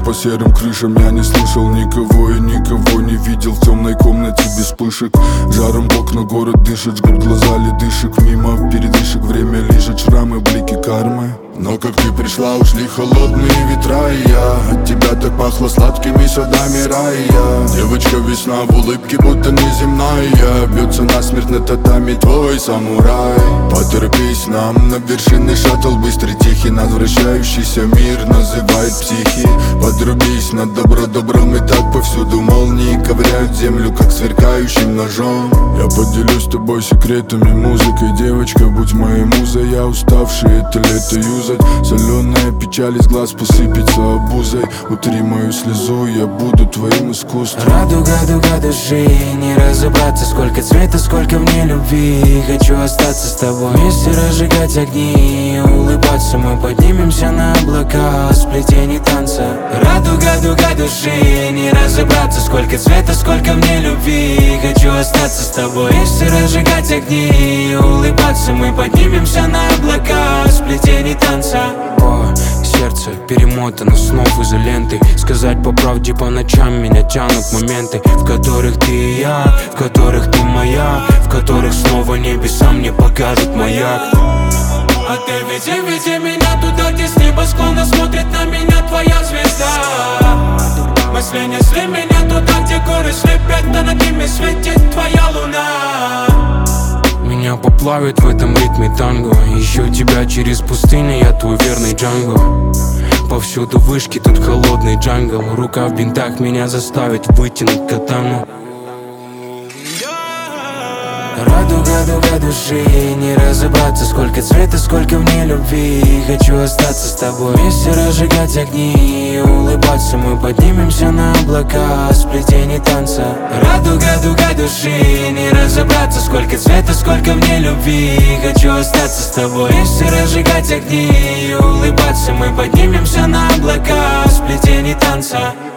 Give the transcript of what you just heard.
по серым крышам. Я не слышал никого и никого не видел в темной комнате без вспышек. Жаром в окна город дышит, жгут глаза ледышек. Мимо передышек время лежит, шрамы, блики кармы. Но как ты пришла, ушли холодные ветра, и я от тебя так пахло сладкими садами рая. Девочка весна в улыбке, будто неземная. Бьется насмерть на татами твой самурай. Поторопись, нам на вершине шаттл быстрый тихий. Над вращающийся мир называет психи. Подрубись на добро добром, и так повсюду молнии ковыряют землю, как сверкающим ножом. Я поделюсь с тобой секретами, музыкой. Девочка, будь моей музой, я уставший это лето юзать. Соленая печаль из глаз посыпется обузой. Утри мою слезу, я буду твоим искусством. Радуга, дуга души, не разобраться, сколько цвета, сколько в ней любви. Хочу остаться с тобой, вместе разжигать огни, улыбаться. Мы поднимемся на облака, сплетений танца. Радуга, дуга души, не разобраться, сколько цвета, сколько в ней любви. Хочу остаться с тобой, вместе разжигать огни, улыбаться. Мы поднимемся на облака, сплетений танца. Сердце перемотано снов изолентой. Сказать по правде, по ночам меня тянут моменты, в которых ты и я, в которых ты моя, в которых снова небеса мне покажут маяк. А ты веди меня туда, где с небосклона смотрит на меня твоя звезда. Мысли несли меня туда, где горы слепят, а над ними светит твоя луна. Меня поплавит в этом ритме танго. Ищу тебя через пустыню, я твой верный Джанго. Повсюду вышки, тут холодный джангл. Рука в бинтах меня заставит вытянуть катану. Радуга, дуга души, не разобраться, сколько цвета, сколько в ней любви. Хочу остаться с тобой, вместе разжигать огни, улыбаться. Мы поднимемся на облака, сплетений танца. Радуга, дуга души, не разобраться, сколько цвета, сколько в ней любви. Хочу остаться с тобой, вместе разжигать огни, улыбаться. Мы поднимемся на облака, сплетений танца.